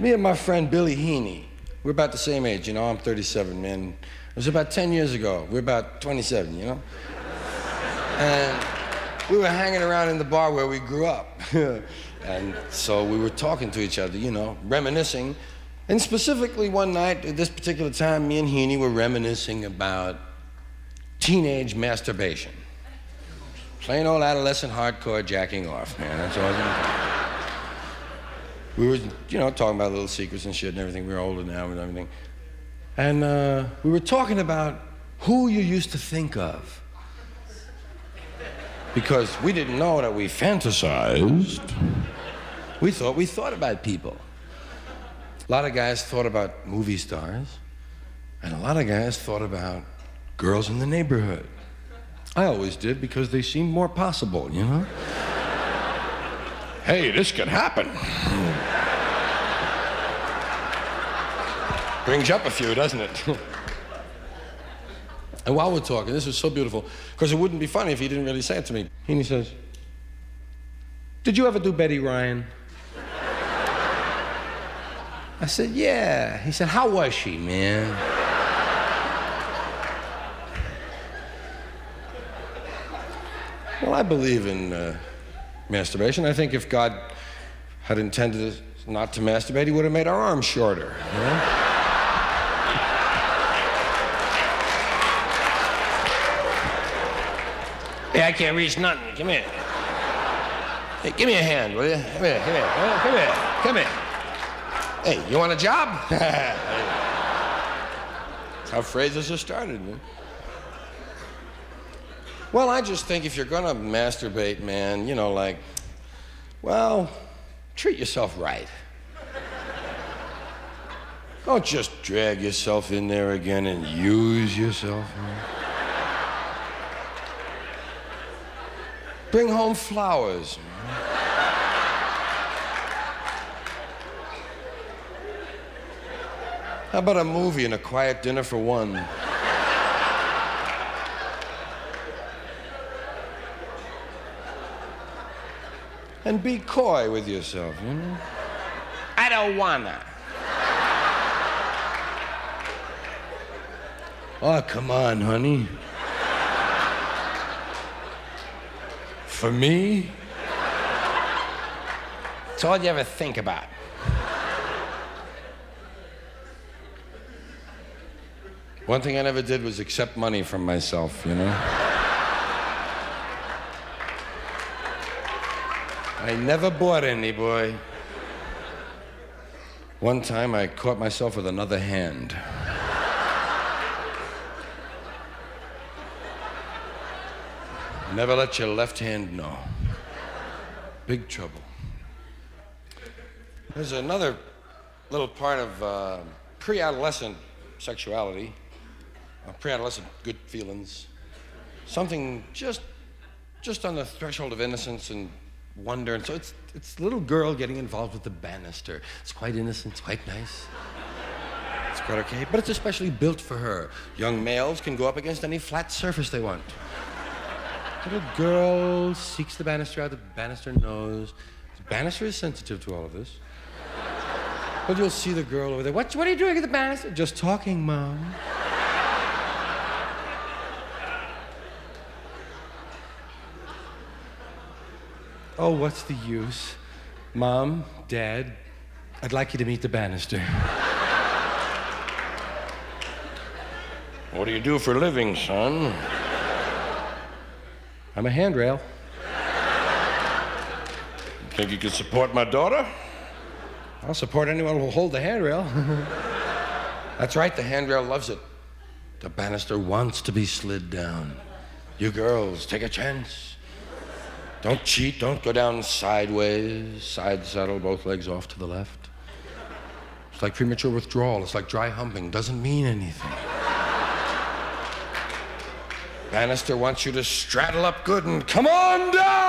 Me and my friend Billy Heaney, we're about the same age, you know. I'm 37, man. It was about 10 years ago. We're about 27, you know. And we were hanging around in the bar where we grew up. And so we were talking to each other, you know, reminiscing. And specifically one night, at this particular time, me and Heaney were reminiscing about teenage masturbation. Plain old adolescent hardcore jacking off, man. That's all. We were, you know, talking about little secrets and shit and everything. We were older now and everything. And we were talking about who you used to think of. Because we didn't know that we fantasized. We thought about people. A lot of guys thought about movie stars, and a lot of guys thought about girls in the neighborhood. I always did because they seemed more possible, you know? Hey, this could happen. Brings up a few, doesn't it? And while we're talking, this was so beautiful, because it wouldn't be funny if he didn't really say it to me. And he says, "Did you ever do Betty Ryan?" I said, "Yeah." He said, "How was she, man?" Well, I believe in masturbation. I think if God had intended us not to masturbate, he would have made our arms shorter, you know? Hey, I can't reach nothing. Come here. Hey, give me a hand, will you? Come here, come here, come here, come here. Hey, you want a job? That's how phrases are started, man. Well, I just think if you're gonna masturbate, man, you know, like, well, treat yourself right. Don't just drag yourself in there again and use yourself, man. Bring home flowers, man. How about a movie and a quiet dinner for one? And be coy with yourself, you know? I don't wanna. Oh, come on, honey. For me? It's all you ever think about. One thing I never did was accept money from myself, you know? I never bought any, boy. One time I caught myself with another hand. Never let your left hand know. Big trouble. There's another little part of pre-adolescent sexuality, pre-adolescent good feelings. Something just on the threshold of innocence and wonder. And so it's a little girl getting involved with the banister. It's quite innocent, it's quite nice. It's quite okay, but it's especially built for her. Young males can go up against any flat surface they want. Little girl seeks the banister out, the banister knows. The banister is sensitive to all of this. But you'll see the girl over there. What are you doing at the banister? Just talking, Mom. Oh, what's the use? Mom, Dad, I'd like you to meet the banister. What do you do for a living, son? I'm a handrail. Think you could support my daughter? I'll support anyone who'll hold the handrail. That's right, the handrail loves it. The banister wants to be slid down. You girls, take a chance. Don't cheat, don't go down sideways. Side saddle, both legs off to the left. It's like premature withdrawal. It's like dry humping. Doesn't mean anything. Banister wants you to straddle up good and come on down!